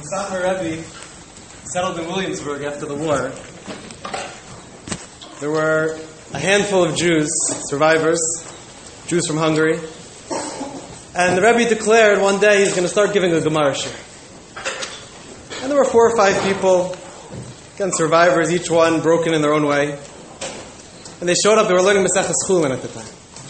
Satmar Rebbe settled in Williamsburg after the war. There were a handful of Jews, survivors, Jews from Hungary, and the Rebbe declared one day he's going to start giving a Gemara shir. And there were 4 or 5 people, again survivors, each one broken in their own way. And they showed up, they were learning Maseches Chulin at the time.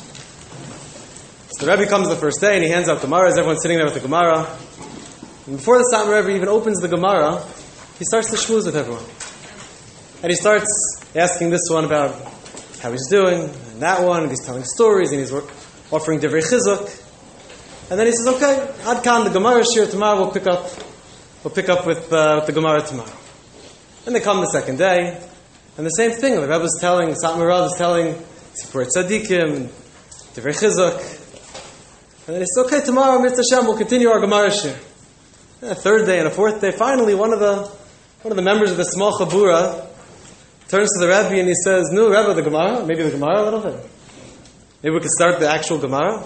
So the Rebbe comes the first day and he hands out Gemaras, everyone's sitting there with the Gemara. And before the Satmar Rebbe even opens the Gemara, he starts to shmooze with everyone. And he starts asking this one about how he's doing, and that one, and he's telling stories, and he's offering divrei chizuk. And then he says, okay, Ad Kan, the Gemara shir, tomorrow we'll pick up with the Gemara tomorrow. And they come the second day, and the same thing, the Rebbe was telling, the Satmar Rav is telling Sipur Tzadikim, divrei chizuk. And then he says, okay, tomorrow, Mitzvah Hashem, we'll continue our Gemara shir. And a third day and a fourth day, finally one of the members of the small Chabura turns to the Rebbe and he says, no, Rebbe, the Gemara, maybe the Gemara a little bit. Maybe we could start the actual Gemara.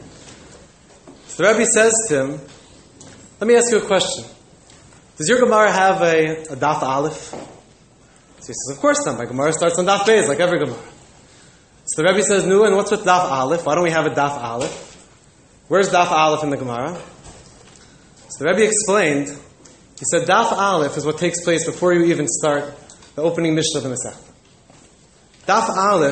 So the Rebbe says to him, let me ask you a question. Does your Gemara have a Daf Aleph? So he says, of course not. My Gemara starts on Daf Beis, like every Gemara. So the Rebbe says, no, and what's with Daf Aleph? Why don't we have a Daf Aleph? Where's Daf Aleph in the Gemara? So the Rebbe explained, he said, Daf Aleph is what takes place before you even start the opening Mishnah of the Masechta. Daf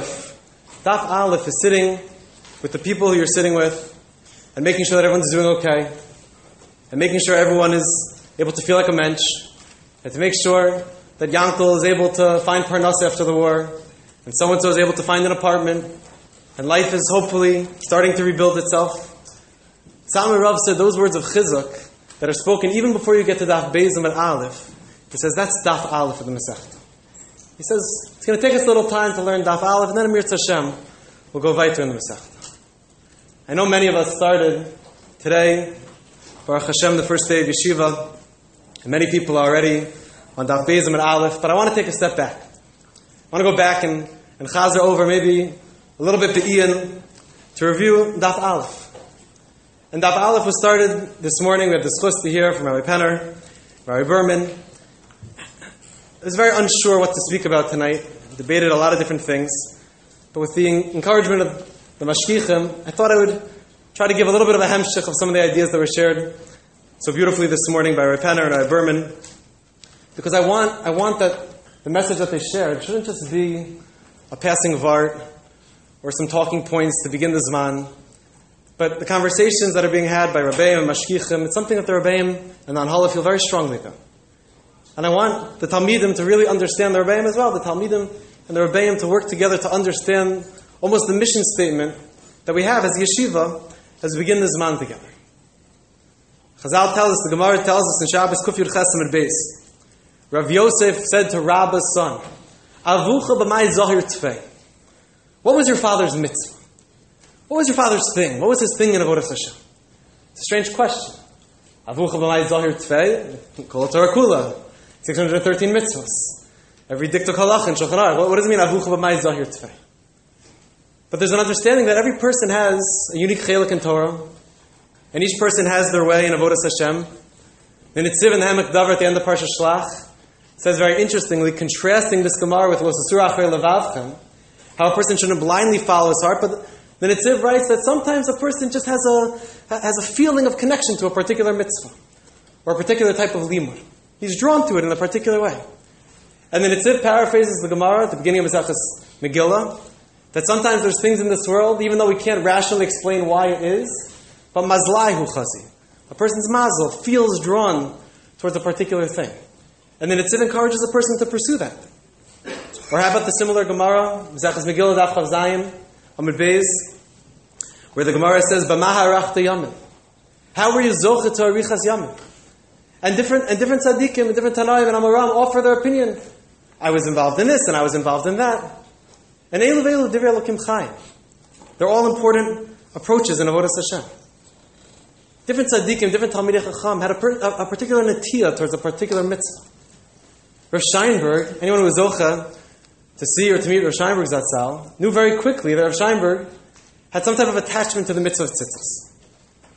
Aleph is sitting with the people who you're sitting with and making sure that everyone's doing okay and making sure everyone is able to feel like a mensch and to make sure that Yankel is able to find Parnas after the war and so-and-so is able to find an apartment and life is hopefully starting to rebuild itself. Satmar Rav said those words of chizuk that are spoken even before you get to Daf Beis and Aleph. He says that's Daf Aleph of the Masechta. He says it's going to take us a little time to learn Daf Aleph, and then Amir Tzashem will go weiter in the Masechta. I know many of us started today, Baruch Hashem, the first day of Yeshiva, and many people are already on Daf Beis and Aleph, but I want to take a step back. I want to go back and chazer over maybe a little bit Be'in to review Daf Aleph. And Daf Aleph was started this morning. We have the schus to hear from Rabbi Penner, Rabbi Berman. I was very unsure what to speak about tonight. Debated a lot of different things. But with the encouragement of the mashgichim, I thought I would try to give a little bit of a hemshich of some of the ideas that were shared so beautifully this morning by Rabbi Penner and Rabbi Berman. Because I want that the message that they shared shouldn't just be a passing vart or some talking points to begin the Zman. But the conversations that are being had by Rabbeim and Mashgichim, it's something that the Rabbeim and the Anhala feel very strongly about. And I want the Talmidim to really understand the Rabbeim as well, the Talmidim and the Rabbeim to work together to understand almost the mission statement that we have as Yeshiva as we begin the Zman together. Chazal tells us, the Gemara tells us in Shabbos Kuf Yud Ches Amud Beis, Rav Yosef said to Rabba's son, Avucha b'may zahir tfei. What was your father's mitzvah? What was your father's thing? What was his thing in Avodas Hashem? It's a strange question. Avucha b'may zahir tfei, kol Torah kula, 613 mitzvahs. Every diktuk halach and Shulchan Aruch. What does it mean, Avucha b'may zahir tfei? But there's an understanding that every person has a unique chelik in Torah, and each person has their way in Avodas Hashem. The Nitziv and the Hamak Davar at the end of Parsha Shlach says very interestingly, contrasting this Gemara with Lo Sasur Achrei Levavchem, how a person shouldn't blindly follow his heart, but the Nitziv writes that sometimes a person just has a feeling of connection to a particular mitzvah or a particular type of limud. He's drawn to it in a particular way. And the Nitziv paraphrases the Gemara at the beginning of Maseches Megillah that sometimes there's things in this world, even though we can't rationally explain why it is, but mazlai hu chazi. A person's mazel feels drawn towards a particular thing. And the Nitziv encourages a person to pursue that. Or how about the similar Gemara, Maseches Megillah Daf Chav Zayin, Amud Beis, where the Gemara says, "B'maha arachta yamin." How were you zoche to arichas yamin? And different tzaddikim, and different tanaim and amaram offer their opinion. I was involved in this, and I was involved in that. And elu v'elu divrei Elokim chayim. They're all important approaches in Avodas Hashem. Different tzaddikim, different talmidei chacham had a particular netiyah towards a particular mitzvah. Rav Sheinberg, anyone who was zoche to see or to meet Rav Sheinberg Zatzal, knew very quickly that Rav Sheinberg had some type of attachment to the mitzvah of tzitzis.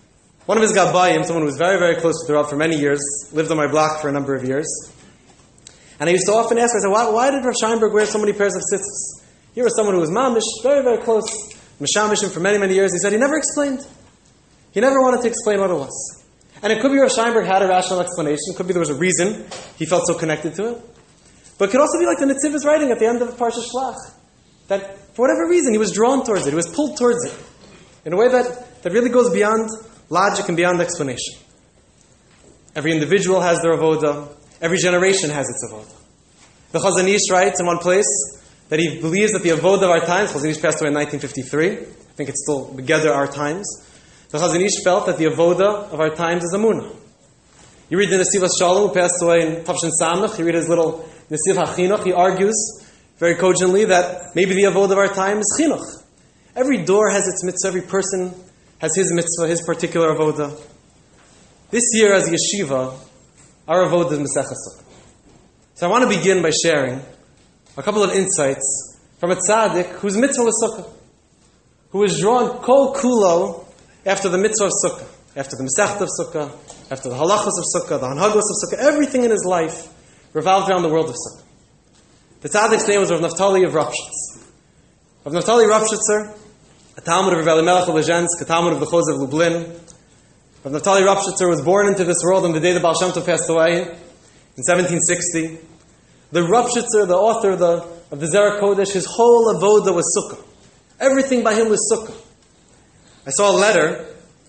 One of his Gabbayim, someone who was very, very close to the Rav for many years, lived on my block for a number of years. And I used to often ask, I said, why did Rav Scheinberg wear so many pairs of tzitzis? Here was someone who was mamish, very, very close, mishamishim for many, many years. He said he never explained. He never wanted to explain what it was. And it could be Rav Scheinberg had a rational explanation. It could be there was a reason he felt so connected to it. But it could also be like the Netziv is writing at the end of Parsha Shlach. That for whatever reason, he was drawn towards it. He was pulled towards it. In a way that really goes beyond logic and beyond explanation. Every individual has their avoda. Every generation has its avoda. The Chazon Ish writes in one place that he believes that the avoda of our times, Chazon Ish passed away in 1953. I think it's still together our times. The Chazon Ish felt that the avoda of our times is Amunah. You read the Nesivas Shalom, who passed away in Tavshin Samach. You read his little Nesiv HaChinuch. He argues very cogently that maybe the avoda of our time is Chinuch. Every door has its mitzvah. Every person has his mitzvah, his particular avoda. This year as yeshiva, our avoda is Masechah Sukkah. So I want to begin by sharing a couple of insights from a tzaddik whose mitzvah was Sukkah, who was drawn kol kulo after the mitzvah of Sukkah, after the Masechta of Sukkah, after the halachos of Sukkah, the hanhagos of Sukkah. Everything in his life revolved around the world of Sukkah. The tzaddik's name was Rav Naftali of Ropshitz. Rav Naftali Ropshitzer, a Talmud of Rav Elimelech of Lezhensk, a Talmud of the Chos of Lublin. Rav Naftali Ropshitzer was born into this world on the day the Baal Shem Tov passed away in 1760. The Ropshitzer, the author of the Zerah Kodesh, his whole avoda was Sukkah. Everything by him was Sukkah. I saw a letter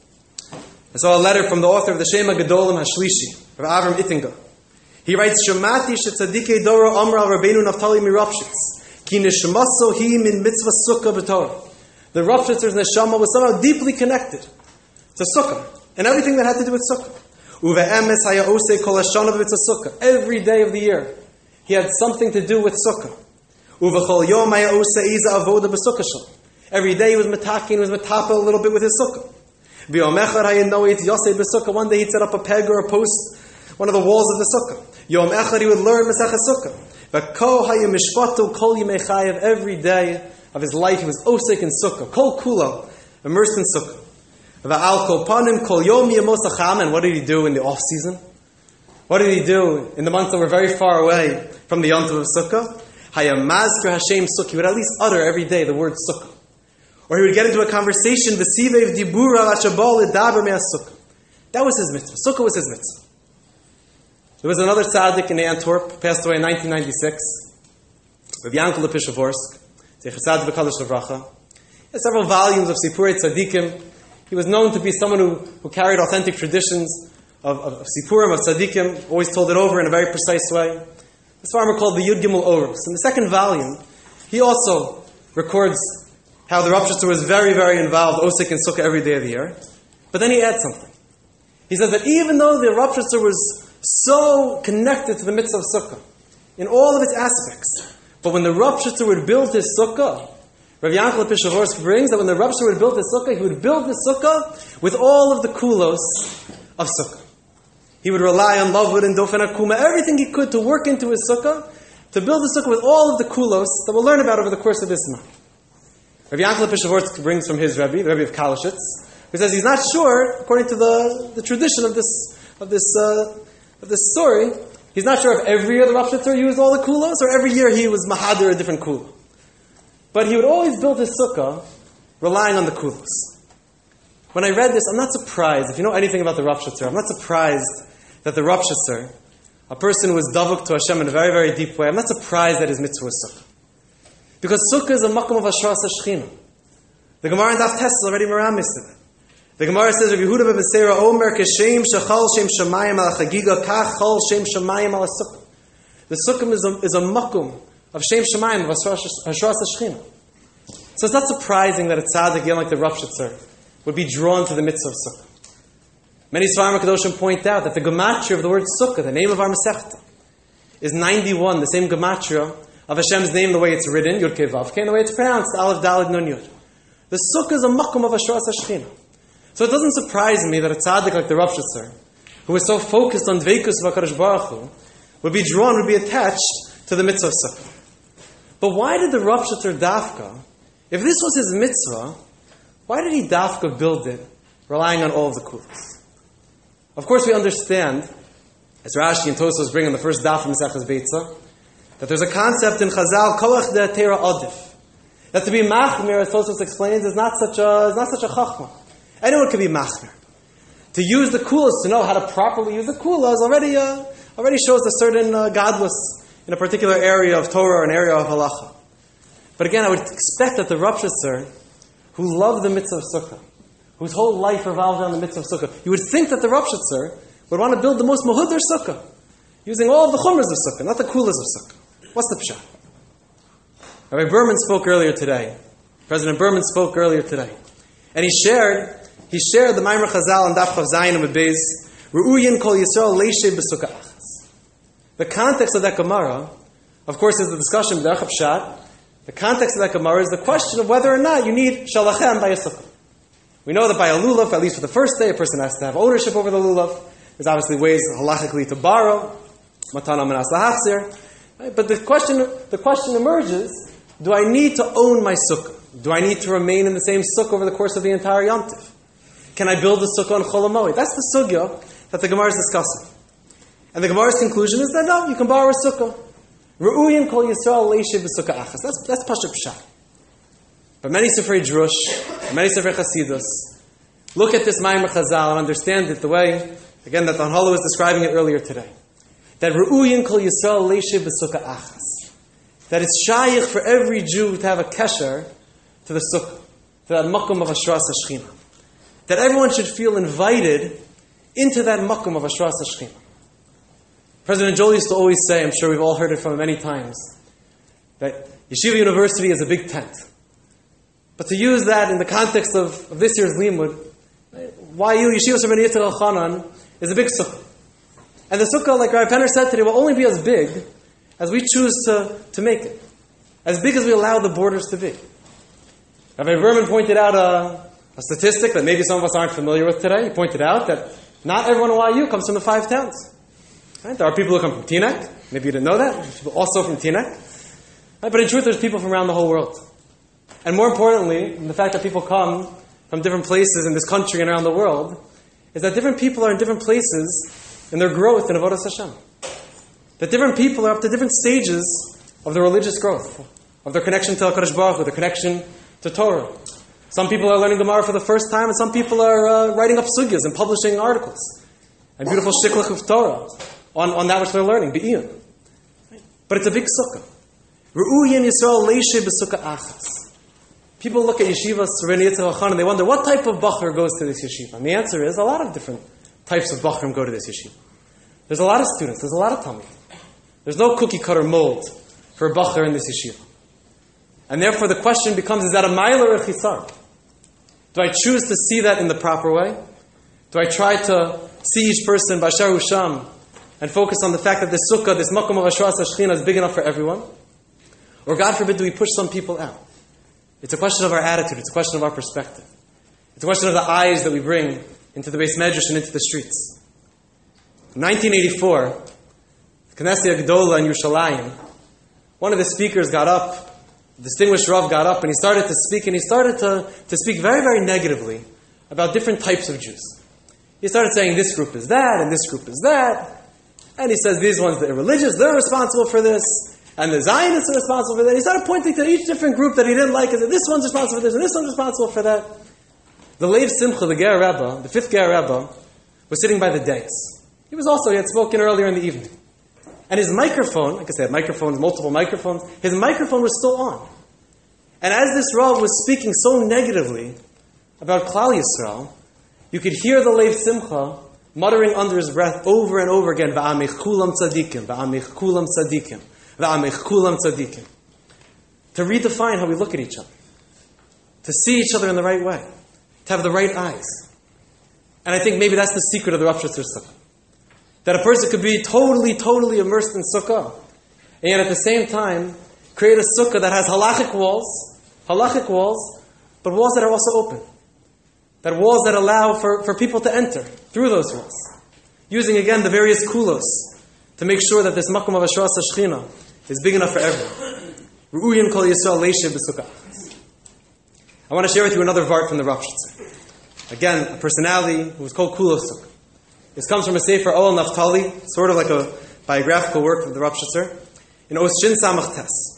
from the author of the Shema Gedolim HaShlishi, Rav Avram Ittinger. He writes, Shemati shetzadikei doro amar al Rabbeinu Naftali mi Ropshitz, ki neshamaso hi min mitzvah Sukkah b'Torah. The Ropshitzer's neshama was somehow deeply connected to Sukkah and everything that had to do with Sukkah. Uve'emes haya osei kol hashana b'mitzvah Sukkah. Every day of the year, he had something to do with Sukkah. Uvechol yom haya osei iza avoda b'Sukkah shel. Every day he was metakin, he was metapa a little bit with his Sukkah. V'yom echad haya noit yosei b'Sukkah. One day he'd set up a peg or a post, one of the walls of the Sukkah. Yom echad he would learn Masechah Sukkah. V'ko haya mishpatu kol yimei chayev. Every day of his life, he was osek in Sukkah, kol kulo, immersed in Sukkah. Va'al kol panim kol yom yemos acham. And what did he do in the off season? What did he do in the months that were very far away from the yontiv of Sukkah? Hayamazker Hashem Sukkah. He would at least utter every day the word Sukkah. Or he would get into a conversation, v'sivev dibura v'shabal edaber me'as Sukkah. That was his mitzvah. Sukkah was his mitzvah. There was another tzaddik in Antwerp, passed away in 1996, Rav Yankel Pishavorsk. He had several volumes of Sipurei Tzadikim. He was known to be someone who carried authentic traditions of Sipurim, of Tzadikim, always told it over in a very precise way. This farmer called the Yud Gimel Orus. In the second volume, he also records how the Ropshitzer was very, very involved, Osik and Sukkah every day of the year. But then he adds something. He says that even though the Ropshitzer was so connected to the mitzvah of Sukkah, in all of its aspects, but when the Ropshitzer would build his Sukkah, Rav Yankel Pishavorsk brings that when the Ropshitzer would build his Sukkah, he would build his Sukkah with all of the kulos of Sukkah. He would rely on Lavud and Dofen Akuma, everything he could to work into his Sukkah, to build the Sukkah with all of the kulos that we'll learn about over the course of this month. Rav Yankel Pishavorsk brings from his Rebbe, the Rebbe of Kalashitz, who says he's not sure, according to the tradition of this story, he's not sure if every year the Ropshitzer used all the kulos, or every year he was mahadir a different kula. But he would always build his sukkah relying on the kulos. When I read this, I'm not surprised. If you know anything about the Ropshitzer, I'm not surprised that the Ropshitzer, a person who was davuk to Hashem in a very, very deep way, I'm not surprised that his mitzvah was sukkah. Because sukkah is a makom of Hashras HaShechina. The Gemara in Daf Tes is already meramis to that. The Gemara says, Rav Yehuda ben Beseira Omer Keshem Shechal Shem Shemayim Al Chagiga Kach Chal Shem Shemayim Al Sukkah. The Sukkah is a makom of Shem Shemayim of Hashras HaShechina. So it's not surprising that a tzaddik, again like the Ropshitzer, would be drawn to the mitzvah of Sukkah. Many Svarim HaKadoshim point out that the gematria of the word Sukkah, the name of our Masechta, is 91, the same gematria of Hashem's name, the way it's written, Yud Kei Vav Kei, and the way it's pronounced, Aleph Daled Nun Yud. The Sukkah is a makom of Hashras HaShechina. So it doesn't surprise me that a tzaddik like the Ropshitzer, who is so focused on Dveikus of HaKadosh Baruch Hu, would be attached to the mitzvah of Sukkah. But why did the Ropshitzer dafka, if this was his mitzvah, why did he dafka build it, relying on all of the kulos? Of course, we understand, as Rashi and Tosfos bring on the first daf from Maseches Beitza, that there's a concept in Chazal, koach de teira adif, that to be machmir, as Tosfos explains, is not such a chachma. Anyone can be machmir. To use the kulas, to know how to properly use the kulas, already shows a certain godless in a particular area of Torah or an area of halacha. But again, I would expect that the Rav Shitzer, who loved the mitzvah of sukkah, whose whole life revolved around the mitzvah of sukkah, you would think that the Rav Shitzer would want to build the most mahudar sukkah, using all of the chumras of sukkah, not the kulas of sukkah. What's the pshat? Rabbi Berman spoke earlier today. President Berman spoke earlier today. And he shared the Maimer Chazal and Daf Chav Zayin and Beis, Ru'uyin kol Yisrael leishe b'sukkah achas. The context of that Gemara, of course, is the discussion of the Pshat. The context of that Gemara is the question of whether or not you need shalachem by a sukkah. We know that by a lulav, at least for the first day, a person has to have ownership over the lulav. There's obviously ways halachically to borrow, matana menas lahachzir. But the question emerges: do I need to own my sukkah? Do I need to remain in the same sukkah over the course of the entire Yom Tov? Can I build a sukkah on Chol HaMoed? That's the sugya that the Gemara is discussing. And the Gemara's conclusion is that no, you can borrow a sukkah. Ru'uyin kol Yisrael leishiv b'sukkah achas. That's Pashat Pshat. But many Sifrei Drush, many Sifrei Chasidus, look at this Maimer Chazal and understand it the way, again, that the Hanhala was describing it earlier today. That Ru'uyin kol Yisrael leishiv b'sukkah achas. That it's shayich for every Jew to have a kesher to the sukkah, to that makom of Hashras HaShechina. That everyone should feel invited into that makom of Hashras HaShechina. President Joel used to always say, I'm sure we've all heard it from him many times, that Yeshiva University is a big tent. But to use that in the context of this year's Limud, YU, Yeshiva Rabbeinu Yitzchak Elchanan, is a big sukkah. And the sukkah, like Rabbi Penner said today, will only be as big as we choose to make it. As big as we allow the borders to be. Rabbi Berman pointed out a statistic that maybe some of us aren't familiar with today. He pointed out that not everyone at YU comes from the 5 towns. Right? There are people who come from Teaneck. Maybe you didn't know that. There's people also from Teaneck. Right? But in truth, there's people from around the whole world. And more importantly, the fact that people come from different places in this country and around the world, is that different people are in different places in their growth in Avodas Hashem. That different people are up to different stages of their religious growth, of their connection to HaKadosh Baruch Hu, their connection to Torah. Some people are learning Gemara for the first time, and some people are writing up sugyas and publishing articles and beautiful shiklach of Torah on that which they're learning, be'iyun. But it's a big sukkah. Ru'uyin Yisrael leishe b'sukkah achas. People look at yeshivas, Rabbeinu Yitzchak Elchanan, and they wonder, what type of bachar goes to this yeshiva? And the answer is, a lot of different types of bachrim go to this yeshiva. There's a lot of students, there's a lot of talmid. There's no cookie cutter mold for a bachar in this yeshiva. And therefore the question becomes, is that a ma'ila or a chisar? Do I choose to see that in the proper way? Do I try to see each person b'asher hu sham and focus on the fact that this sukkah, this makom of Hashras HaShechina is big enough for everyone? Or God forbid, do we push some people out? It's a question of our attitude. It's a question of our perspective. It's a question of the eyes that we bring into the Beis Medrash and into the streets. In 1984, Knesset Gedola in Yerushalayim, one of the speakers got up, the distinguished Rav got up, and he started to speak, and he started to speak very, very negatively about different types of Jews. He started saying this group is that, and this group is that, and he says these ones that are religious, they're responsible for this, and the Zionists are responsible for that. He started pointing to each different group that he didn't like and said, this one's responsible for this, and this one's responsible for that. The Lev Simcha, the Ger Rebbe, the 5th Ger Rebbe, was sitting by the dais. He had spoken earlier in the evening. And his microphone, like I said, microphones, multiple microphones, his microphone was still on. And as this Rav was speaking so negatively about Klal Yisrael, you could hear the Lev Simcha muttering under his breath over and over again, Va'amich kulam tzadikim, Va'amich kulam tzadikim, Va'amich kulam tzadikim. To redefine how we look at each other. To see each other in the right way. To have the right eyes. And I think maybe that's the secret of the Rav Shitzer Sukkah. That a person could be totally, totally immersed in Sukkah, and yet at the same time, create a Sukkah that has halachic walls, but walls that are also open. That walls that allow for people to enter through those walls. Using again the various kulos to make sure that this makom of Hashras HaShechina is big enough for everyone. Ru'uyin kol Yisrael leishe b'sukkah. I want to share with you another vart from the Rav Shitzer. Again, a personality who was called Kulo Sukkah. This comes from a Sefer Oel Naftali, sort of like a biographical work of the Rav Shitzer, in Os Shin Samach Tes.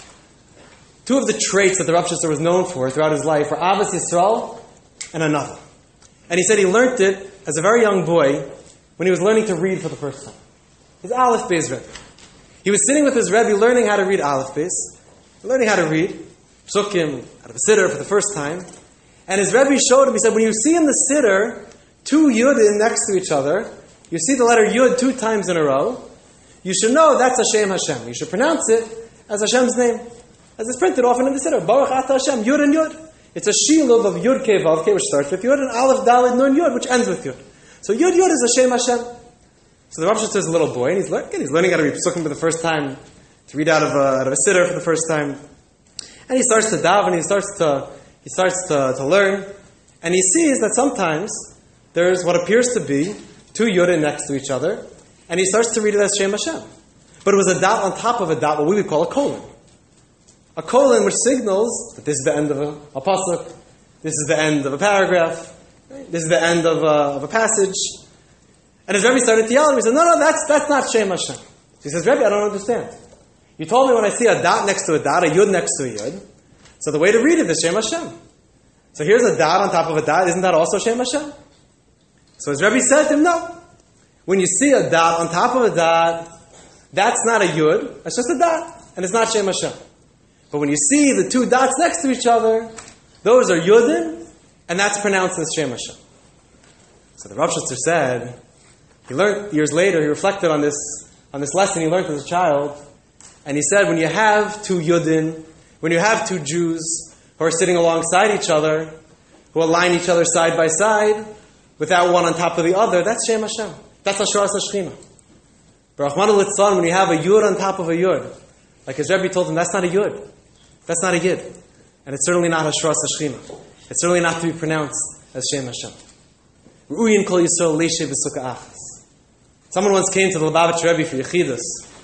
Two of the traits that the Rav Shitzer was known for throughout his life were Avas Yisrael and Anava. And he said he learned it as a very young boy when he was learning to read for the first time. His Aleph Beis Rebbe. He was sitting with his Rebbe learning how to read Aleph Beis, learning how to read Psukim out of a Siddur for the first time. And his Rebbe showed him, he said, when you see in the Siddur two Yud next to each other, you see the letter Yud 2 times in a row, you should know that's Hashem Hashem. You should pronounce it as Hashem's name. As it's printed often in the Siddur, Baruch Ata Hashem, Yud and Yud. It's a Shiluv of Yud Kei Vav Kei, which starts with Yud, and Aleph Daled Nun Yud, which ends with Yud. So Yud Yud is Hashem Hashem. So the Rav Shitzer is a little boy, and he's learning how to read Psukim for the first time, to read out of a Siddur for the first time. And he starts to daven, he starts to learn, and he sees that sometimes there's what appears to be two Yud next to each other, and he starts to read it as Shem Hashem. But it was a dot on top of a dot, what we would call a colon. A colon which signals that this is the end of a pasuk, this is the end of a paragraph, right? This is the end of a passage. And his Rebbe started to yell at him. He said, no, that's not Shem Hashem. So he says, Rebbe, I don't understand. You told me when I see a dot next to a dot, a Yud next to a Yud, so the way to read it is Shem Hashem. So here's a dot on top of a dot, isn't that also Shem Hashem? So his Rebbe said to him, no. When you see a dot on top of a dot, that's not a Yud, that's just a dot, and it's not Shem Hashem. But when you see the two dots next to each other, those are Yudin, and that's pronounced as Shem Hashem. So the Rav Shitzer said, he learned years later, he reflected on this lesson he learned as a child, and he said, when you have two Yudin, when you have two Jews who are sitting alongside each other, who align each other side by side, without one on top of the other, that's Shem Hashem. That's Hashras HaShechina. But Rachmana Litzlan, when you have a Yud on top of a Yud, like his Rebbe told him, that's not a Yud. That's not a Yid. And it's certainly not Hashras HaShechina. It's certainly not to be pronounced as Shem Hashem. Ru'uyin kol Yisrael leishe b'sukkah achas. Someone once came to the Lubavitch Rebbe for Yechidus.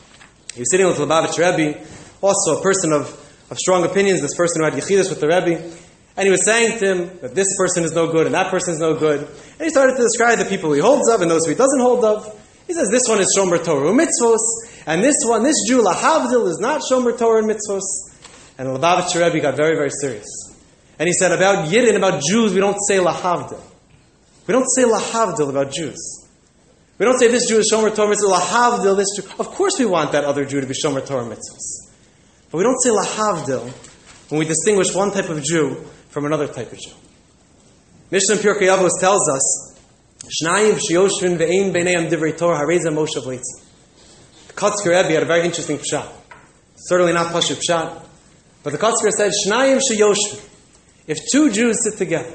He was sitting with the Lubavitch Rebbe, also a person of strong opinions, this person who had Yechidus with the Rebbe. And he was saying to him that this person is no good and that person is no good. And he started to describe the people he holds of and those who he doesn't hold of. He says this one is Shomer Torah and Mitzvos, and this Jew, Lahavdil, is not Shomer Torah and Mitzvos. And the Lubavitch Rebbe got very, very serious. And he said, about Yidden, about Jews, we don't say Lahavdil. We don't say Lahavdil about Jews. We don't say this Jew is Shomer Torah Mitzvos, Lahavdil, this Jew. Of course we want that other Jew to be Shomer Torah Mitzvos. But we don't say Lahavdil when we distinguish one type of Jew from another type of Jew. Mishnah Pirkei Avos tells us, Shnayim sheyoshvin ve'ein b'neiam divrei Torah hareza Moshe v'leitzim. The Kotzker Rebbe had a very interesting pshat. Certainly not Pashut pshat. But the Kotzker said, Shnayim sheyoshvin. If two Jews sit together,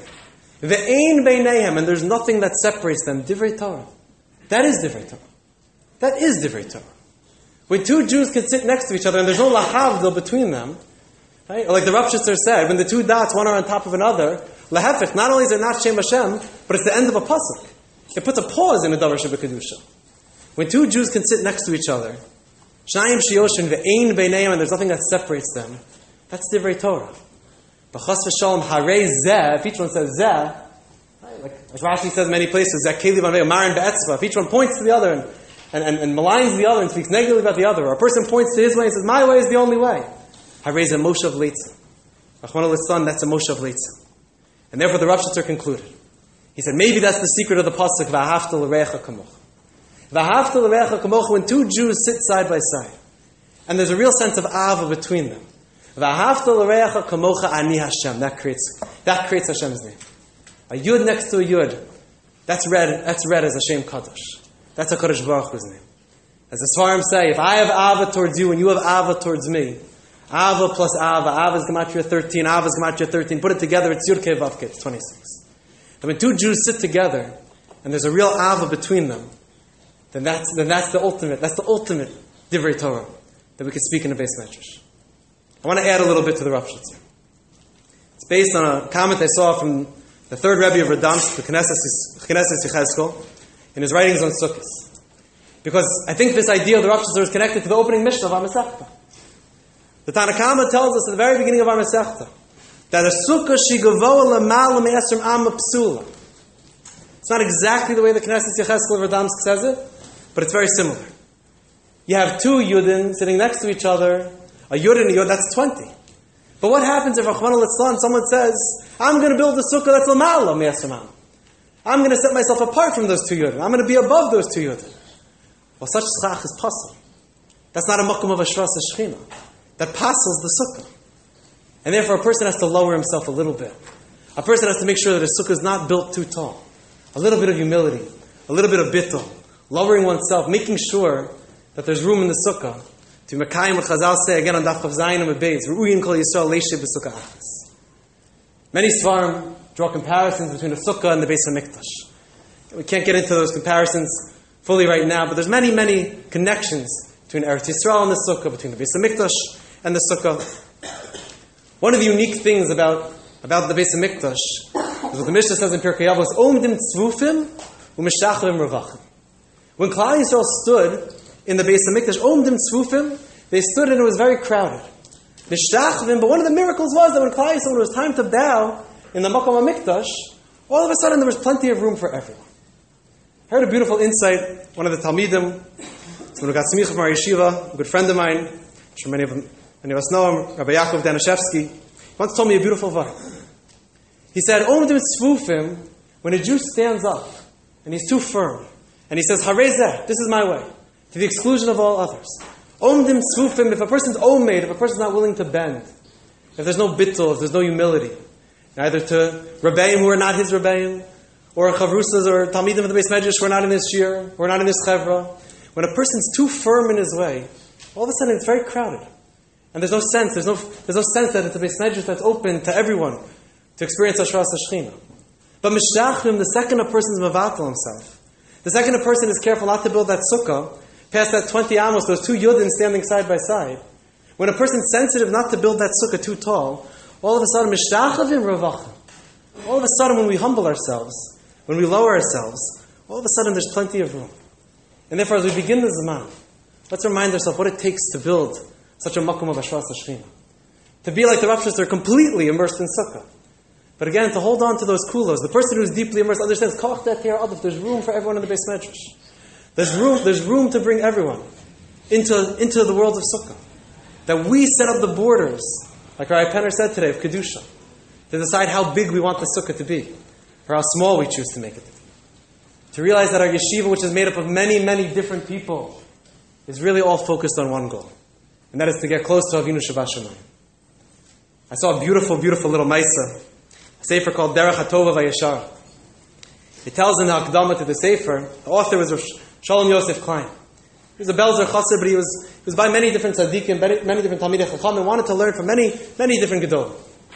ve'ein b'neiam, and there's nothing that separates them, divrei Torah. That is divrei Torah. That is divrei Torah. When two Jews can sit next to each other and there's no lahavdil between them, right? Or like the Rav Shitzer said, when the two dots, one are on top of another, lahefech, not only is it not Shem Hashem, but it's the end of a pasuk. It puts a pause in a davar shebekadusha. When two Jews can sit next to each other, shnayim sheyoshin ve'ein beineim, and there's nothing that separates them, that's divrei Torah. But chas v'shalom harei zeh, if each one says zeh, right? like Rashi says in many places, zeh keli b'nvei marin be'etzva, if each one points to the other and maligns the other and speaks negatively about the other, or a person points to his way and says, my way is the only way, harei zeh Moshe v'leitzim. Rachmana Litzlan, that's a Moshe v'leitzim. And therefore the Rav Shitzer concluded. He said, maybe that's the secret of the pasuk, V'ahavta l'recha kamocha. V'ahavta l'recha kamocha, when two Jews sit side by side, and there's a real sense of ava between them. V'ahavta l'recha kamocha ani Hashem. That creates Hashem's name. A yud next to a yud, that's read as Hashem Kadosh. That's a Kadosh Baruch Hu's name. As the Svarim say, if I have ava towards you and you have ava towards me, ava plus ava is Gematria 13, ava is Gematria 13, put it together, it's Yud Kei Vav Kei, it's 26. And when two Jews sit together, and there's a real ava between them, then that's the ultimate divrei Torah that we can speak in the Beis Medrash. I want to add a little bit to the Rav Shitzer. It's based on a comment I saw from the third Rebbe of Radansk, the Knesset Yechezkel, in his writings on Sukkot. Because I think this idea of the Rav Shitzer is connected to the opening Mishnah of our Masechta. The Tanakama tells us at the very beginning of our Masechta that a sukkah shigavoa l'mal me'esrim amma psula. not exactly the way the Knesset Yecheskel Radamsk says it, but it's very similar. You have two Yudin sitting next to each other, a Yud and a Yud, that's 20. But what happens if Rachmana litzlan, someone says, I'm going to build a sukkah that's Lamala Me'asramam. I'm going to set myself apart from those two Yudin. I'm going to be above those two Yudin. Well, such schach is possible. That's not a makom of a shras shechina. That passes the sukkah. And therefore a person has to lower himself a little bit. A person has to make sure that his sukkah is not built too tall. A little bit of humility, a little bit of bittul, lowering oneself, making sure that there's room in the sukkah. To Mekayim, what Chazal say again on Daf Chav Zayin and Beis, Ru'uyin Kol Yisrael Leishe B'Sukkah Achas. Many Svarim draw comparisons between the sukkah and the Beis HaMikdash. We can't get into those comparisons fully right now, but there's many, many connections between Eretz Yisrael and the sukkah, between the Beis HaMikdash and the sukkah. One of the unique things about the Beis HaMikdash is what the Mishnah says in Pirkei Avos, Omdim Tzvufim u'Meshachrim Ravachim. When Klal Yisrael stood in the Beis HaMikdash, Omdim Tzvufim, they stood and it was very crowded. Mishtachvim, but one of the miracles was that when Klal Yisrael, when it was time to bow in the Makom HaMikdash, all of a sudden there was plenty of room for everyone. I heard a beautiful insight. One of the Talmidim, someone who got smicha from our yeshiva, a good friend of mine, I'm sure many of us know him, Rabbi Yaakov Danishevsky, he once told me a beautiful vart. He said, Omdim Tzvufim, when a Jew stands up and he's too firm, and he says, Harezeh, this is my way, to the exclusion of all others. Omdim Tzvufim, if a person's omeid, if a person's not willing to bend, if there's no bittul, if there's no humility, neither to Rebbeim who are not his Rebbeim, or Chavrusas or Talmidim of the Beis Medrash who are not in his shir, who are not in his chevra. When a person's too firm in his way, all of a sudden it's very crowded. And there's no sense that it's a Beis Medrash that's open to everyone to experience Hashras HaShechina. But Mishachim, the second a person's mevatel himself, the second a person is careful not to build that sukkah, past that 20 amos, those two yudin standing side by side, when a person's sensitive not to build that sukkah too tall, all of a sudden, Mishtachavim Ravachim. All of a sudden, when we humble ourselves, when we lower ourselves, all of a sudden there's plenty of room. And therefore, as we begin the Zaman, let's remind ourselves what it takes to build such a makom of Hashras HaShechina. To be like the Rav Shlomo, imcompletely immersed in sukkah. But again, to hold on to those kulos. The person who's deeply immersed understands, Koch that here, there's room for everyone in the Beis Medrash. There's room to bring everyone into the world of sukkah. That we set up the borders, like Rabbi Penner said today, of Kedusha, to decide how big we want the sukkah to be, or how small we choose to make it to be. To realize that our yeshiva, which is made up of many, many different people, is really all focused on one goal. And that is to get close to Avinu Sheba Shamayim. I saw a beautiful, beautiful little maisa, a sefer called Derech HaTova Vayeshara. It tells in the Hakdama to the sefer, the author was Shalom Yosef Klein. He was a Belzer Chasser, but he was by many different tzaddikim, many different Talmidei Chacham, and wanted to learn from many, many different Gedolim.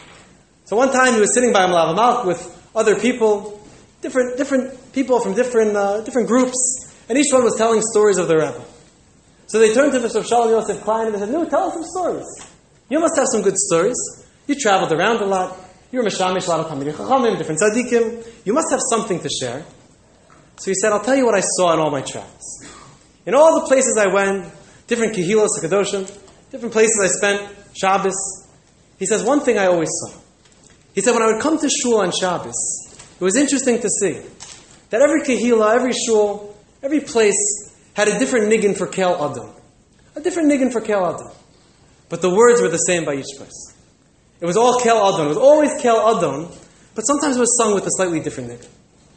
So one time he was sitting by Malav Malk with other people, different people from different groups, and each one was telling stories of the Rebbe. So they turned to the Shalom Yosef Klein and they said, "No, tell us some stories. You must have some good stories. You traveled around a lot. You were meshamish a lot of Talmidei Chachamim, different tzaddikim. You must have something to share." So he said, "I'll tell you what I saw in all my travels. In all the places I went, different kehilos, kadoshim, different places I spent Shabbos." He says, one thing I always saw. He said, when I would come to shul on Shabbos, it was interesting to see that every kehila, every shul, every place had a different niggin for Kel Adam. A different niggin for Kel Adam. But the words were the same by each place. It was all Kel Adam. It was always Kel Adam, but sometimes it was sung with a slightly different niggin.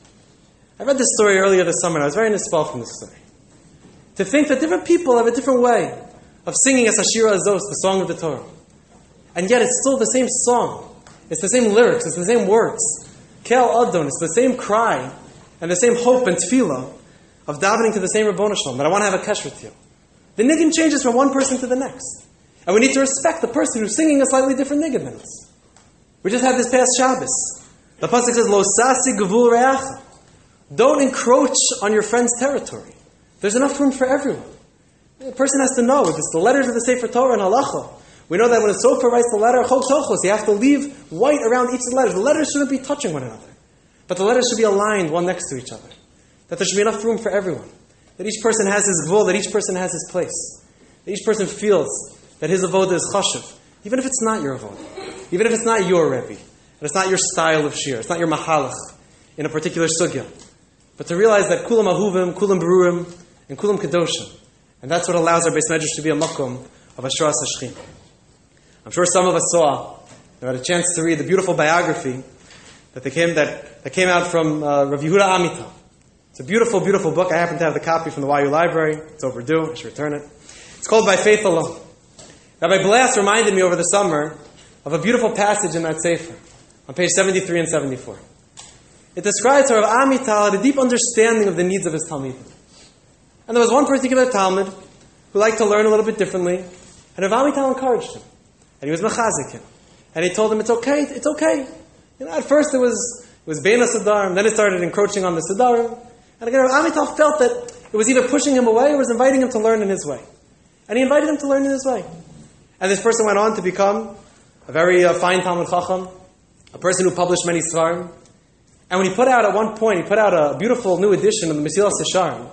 I read this story earlier this summer, and I was very nispal from this story. To think that different people have a different way of singing as Hashira Azos, the song of the Torah. And yet it's still the same song. It's the same lyrics. It's the same words. Kel Adon. It's the same cry and the same hope and tefillah of davening to the same Rabbonu Shalom. But I want to have a kesh with you. The niggin changes from one person to the next. And we need to respect the person who's singing a slightly different niggin than us. We just had this past Shabbos. The pasuk says, Lo sasi gevul re'acha. Don't encroach on your friend's territory. There's enough room for everyone. The person has to know. It's the letters of the Sefer Torah and Halacha. We know that when a sofer writes the letter, Chok Tochos, you have to leave white around each of the letters. The letters shouldn't be touching one another. But the letters should be aligned one next to each other. That there should be enough room for everyone. That each person has his gvul, that each person has his place. That each person feels that his avodah is chashuv. Even if it's not your avodah. Even if it's not your Rebbe. And it's not your style of shir. It's not your mahalach in a particular sugya. but to realize that kulam ahuvim, kulam berurim, and kulam kedoshim. And that's what allows our Beis Medrash to be a makom of Hashras HaShechina. I'm sure some of us had a chance to read the beautiful biography that came out from Rav Yehuda Amital. It's a beautiful, beautiful book. I happen to have the copy from the YU Library. It's overdue. I should return it. It's called By Faith Alone. Rabbi Blas reminded me over the summer of a beautiful passage in that sefer on page 73 and 74. It describes how Rav Amital had a deep understanding of the needs of his Talmidim. And there was one particular Talmud who liked to learn a little bit differently, and Rav Amital encouraged him. And he was mechazik him. And he told him, it's okay. At first it was Bein HaSidarim, then it started encroaching on the Sidarim. And again, Rav Amital felt that it was either pushing him away or was inviting him to learn in his way. And he invited him to learn in his way. And this person went on to become a very fine Talmud Chacham, a person who published many Svarim. And when he put out a beautiful new edition of the Mesilas Yesharim,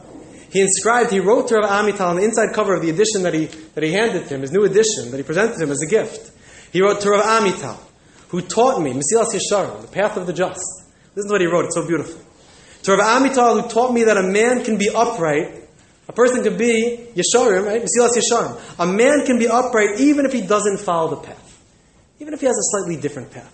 he wrote to Rav Amital on the inside cover of the edition that he handed to him, his new edition, that he presented to him as a gift. He wrote to Rav Amital, who taught me, Mesilas Yesharim, the path of the just. Listen to what he wrote, it's so beautiful. To Rav Amital, who taught me that a man can be upright, a person can be Yesharim, right? Mesilas Yesharim. A man can be upright even if he doesn't follow the path. Even if he has a slightly different path.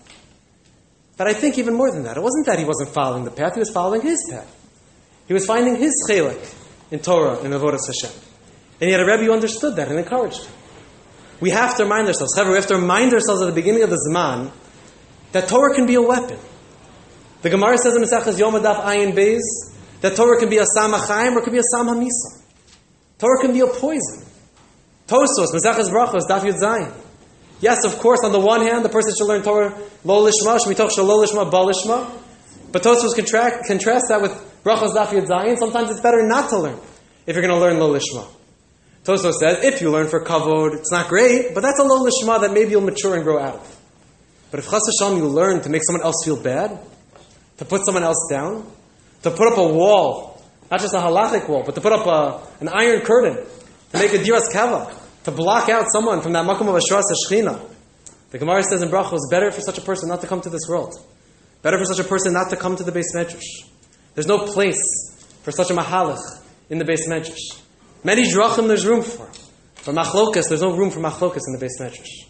But I think even more than that. It wasn't that he wasn't following the path, he was following his path. He was finding his chelek in Torah, in Avodas Hashem. And he had a Rebbe who understood that and encouraged him. We have to remind ourselves, we have to remind ourselves at the beginning of the Zman that Torah can be a weapon. The Gemara says in Maseches Yom Daf Ayin Beis that Torah can be a Sam HaChaim or it can be a Sam HaMisa. Torah can be a poison. Tosos, Maseches Brachos, Daf Yud Zayin. Yes, of course, on the one hand, the person should learn Torah lo lishma, shmitoch shel lo lishma, ba lishma. But Tosos contrast that with Brachos Daf Yud Zayin. Sometimes it's better not to learn if you're going to learn lo lishma. Tosos says, if you learn for kavod, it's not great, but that's a lo lishma that maybe you'll mature and grow out of. But if chas v'shalom you learn to make someone else feel bad, to put someone else down, to put up a wall, not just a halachic wall, but to put up an iron curtain, to make a diras kava, to block out someone from that makom of Hashras HaShechina. The Gemara says in Brachos, it's better for such a person not to come to this world. Better for such a person not to come to the Beis Medrash. There's no place for such a mahalach in the Beis Medrash. Many drachim there's room for. For machlokas, there's no room for machlokas in the Beis Medrash.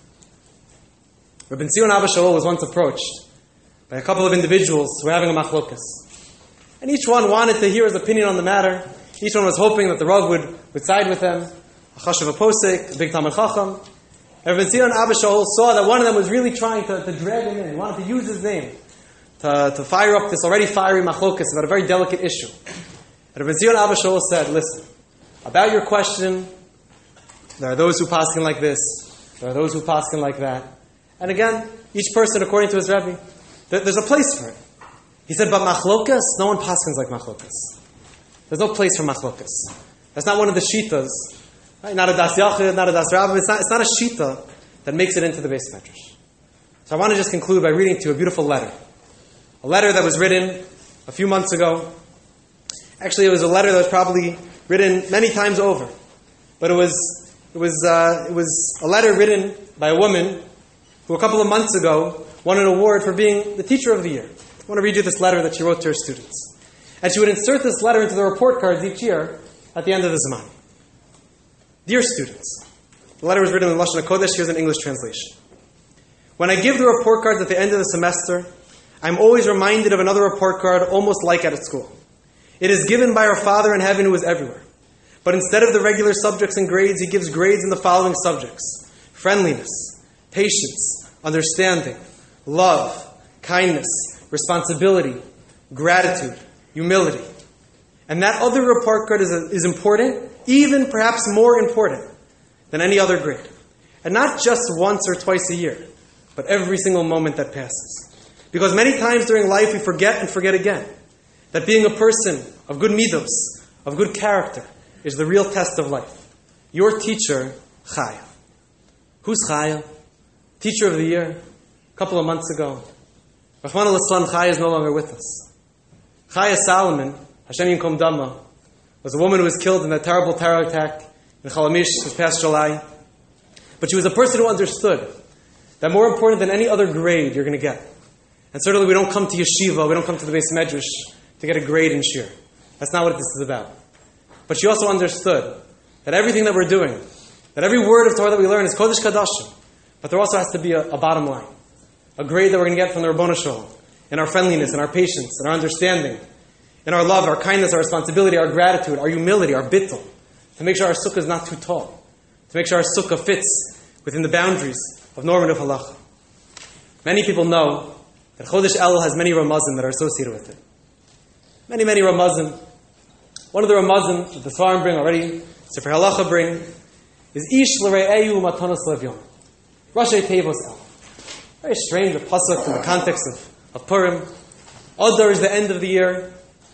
Rabbi Zion Abba Shaul was once approached by a couple of individuals who were having a machlokas. And each one wanted to hear his opinion on the matter. Each one was hoping that the Rav would side with them. A chashav a posek, a big Talmud Chacham. And Rabbi Zion Abba Shaul saw that one of them was really trying to drag him in. He wanted to use his name to fire up this already fiery machlokas about a very delicate issue. And Rabbi Zion Abba Shaul said, listen, about your question, there are those who paskin like this, there are those who paskin like that. And again, each person according to his Rebbe, there's a place for it. He said, but machlokas, no one paskins like machlokas. There's no place for machlokas. That's not one of the shitas. Right? Not a das yachid, not a das rabbi. It's not a shita that makes it into the Beis Medrash. So I want to just conclude by reading to you a beautiful letter. A letter that was written a few months ago. Actually, it was a letter that was probably written many times over. But it was a letter written by a woman who a couple of months ago won an award for being the teacher of the year. I want to read you this letter that she wrote to her students. And she would insert this letter into the report cards each year at the end of the Zman. Dear students, the letter was written in Lashon HaKodesh, here's an English translation. When I give the report cards at the end of the semester, I'm always reminded of another report card almost like at school. It is given by our Father in heaven who is everywhere. But instead of the regular subjects and grades, He gives grades in the following subjects: friendliness, patience, understanding, love, kindness, responsibility, gratitude, humility. And that other report card is important, even perhaps more important than any other grade. And not just once or twice a year, but every single moment that passes. Because many times during life we forget and forget again that being a person of good midos, of good character, is the real test of life. Your teacher, Chaya. Who's Chaya? Teacher of the year, a couple of months ago. Rachmana litzlan, Chaya is no longer with us. Chaya Salomon, Hashem Yinkom Dama, was a woman who was killed in that terrible terror attack in Chalamish this past July. But she was a person who understood that more important than any other grade you're going to get. And certainly we don't come to yeshiva, we don't come to the Beis Medrash to get a grade in shir. That's not what this is about. But she also understood that everything that we're doing, that every word of Torah that we learn is Kodesh Kadashim. But there also has to be a bottom line. A grade that we're going to get from the Rabbanu Shalom. In our friendliness, in our patience, in our understanding, in our love, our kindness, our responsibility, our gratitude, our humility, our bittul. To make sure our sukkah is not too tall. To make sure our sukkah fits within the boundaries of normative halacha. Many people know that Chodesh Elul has many Ramazim that are associated with it. Many, many Ramazim. One of the Ramazim that the Svarim bring already, Sefer Halacha bring, is Ish l're'eyu matanos levyon. Rashi Tevos El. Very strange, a pasuk in the context of Purim. Adar is the end of the year,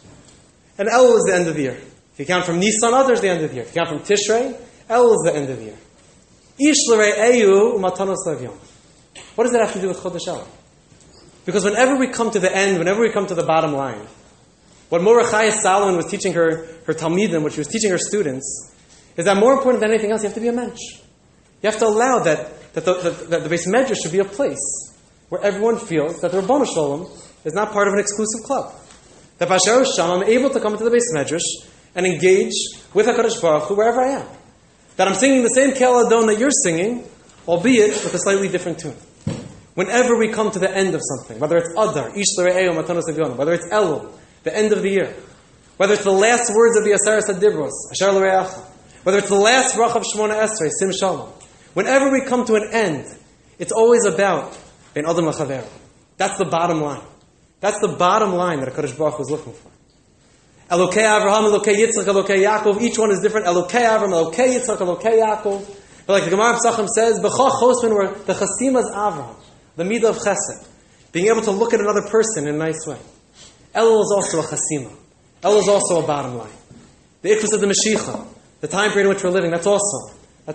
and Elul is the end of the year. If you count from Nisan, Adar is the end of the year. If you count from Tishrei, Elul is the end of the year. Ish l're'eyu matanos levyon. What does that have to do with Chodesh Elul? Because whenever we come to the end, whenever we come to the bottom line, what Mordechai Salomon was teaching her Talmidim, what she was teaching her students, is that more important than anything else, you have to be a mensch. You have to allow that the Beis Medrash should be a place where everyone feels that the Rabbanu Shalom is not part of an exclusive club. That B'Asher Sham, I'm able to come into the Beis Medrash and engage with HaKadosh Baruch Hu wherever I am. That I'm singing the same Kel Adon that you're singing, albeit with a slightly different tune. Whenever we come to the end of something, whether it's Adar, Ish l're'eyu matanos levyon, whether it's Elul, the end of the year, whether it's the last words of the Aseres HaDibros, Asher l're'acha, whether it's the last brach of Shemona Esrei, Sim Shalom, whenever we come to an end, it's always about Ben Adam L'Chaver. That's the bottom line. That's the bottom line that HaKadosh Baruch Hu was looking for. Elokei Avraham, Elokei Yitzchak, Elokei Yaakov, each one is different. Elokei Avraham, Elokei Yitzchak, Elokei Yaakov. But like the Gemara Pesachim says, B'chach Chosman, where the Chasimas Avraham, the midah of chesed, being able to look at another person in a nice way. Elul is also a chasima. Elul is also a bottom line. The ikvus of the Mashiach, the time period in which we're living, that's also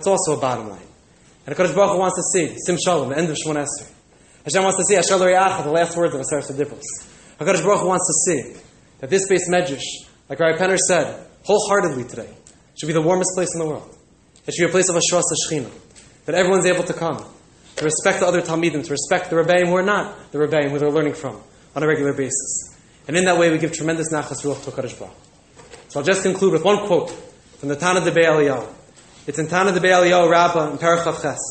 a bottom line. And HaKadosh Baruch Hu wants to see Sim Shalom, the end of Shemona Esrei. Hashem wants to see Asher l're'acha, the last words of Aseres HaDibros. HaKadosh Baruch Hu wants to see that this Beis Medrash, like Rabbi Penner said, wholeheartedly today, should be the warmest place in the world. It should be a place of Ashras HaShechina, that everyone's able to come, to respect the other Talmidim, to respect the Rebbeim who are not the Rebbeim who they're learning from on a regular basis. And in that way we give tremendous nachas ruach to HaKadosh Baruch. So I'll just conclude with one quote from the Tana Debei Eliyahu. It's in Tana Debei Eliyahu Rabbah in Parachav Ches.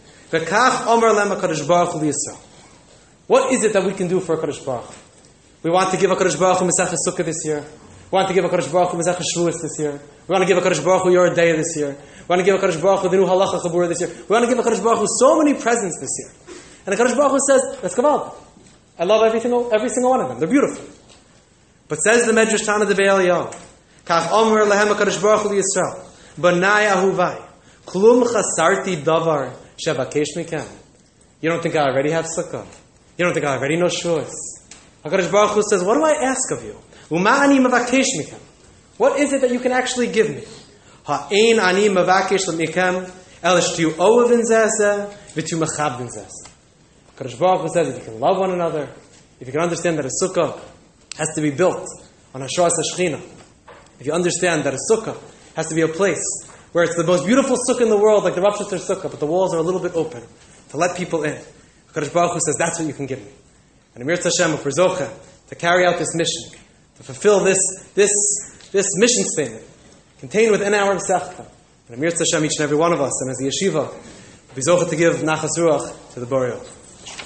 V'kach omer lem HaKadosh Baruch Hu Yisrael. What is it that we can do for HaKadosh Baruch Hu? We want to give HaKadosh Baruch Hu Masechah Sukkah this year. We want to give HaKadosh Baruch Hu Masechah Shavuos this year. We want to give HaKadosh Baruch Hu Yor Deya this year. We want to give HaKadosh Baruch Hu the new Halacha Chabura this year. We want to give HaKadosh Baruch Hu so many presents this year. And HaKadosh Baruch Hu says, that's Kaval. I love every single one of them. They're beautiful. But says the Medrash Tana Debei Eliyahu, Kach Omer lehem HaKadosh Baruch Hu Yisrael, Banai Ahuvai, Klum Chasarti Davar Shevakesh Mikem. You don't think I already have Sukkah? You don't think I already know Shuas? HaKadosh Baruch Hu says, what do I ask of you? Uma'ani Mavakesh Mikem. What is it that you can actually give me? Ha'ein ani Mavakesh Mikem, El Shtiu Ovin Zezeh, V'tu Mechabdin Zezeh. HaKadosh Baruch Hu says, if you can love one another, if you can understand that a Sukkah has to be built on Hashras HaShechina, if you understand that a Sukkah has to be a place where it's the most beautiful Sukkah in the world, like the Rav Shuster Sukkah, but the walls are a little bit open to let people in. HaKadosh Baruch Hu says, that's what you can give me. And Amir Tzashem, if we're Zocheh, to carry out this mission, to fulfill this mission statement, contained within our Masechta. And Amir Tzashem, each and every one of us, and as the yeshiva, will be Zocheh to give Nachas Ruach to the Borei Olam.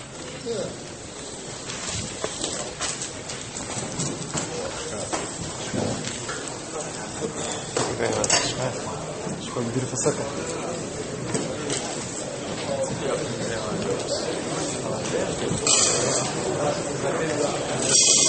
Very much. It's a beautiful sukkah.